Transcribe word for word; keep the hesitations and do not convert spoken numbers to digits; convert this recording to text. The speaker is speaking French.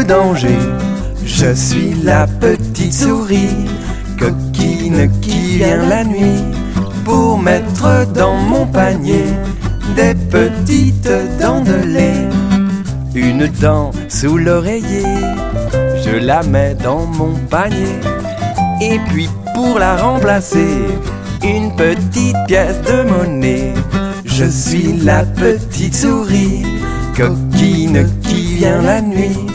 danger. Je suis la petite souris coquine qui vient la nuit pour mettre dans mon panier des petites dents de lait. Une dent sous l'oreiller, je la mets dans mon panier. Et puis pour la remplacer, une petite pièce de monnaie. Je suis la petite souris coquine qui vient la nuit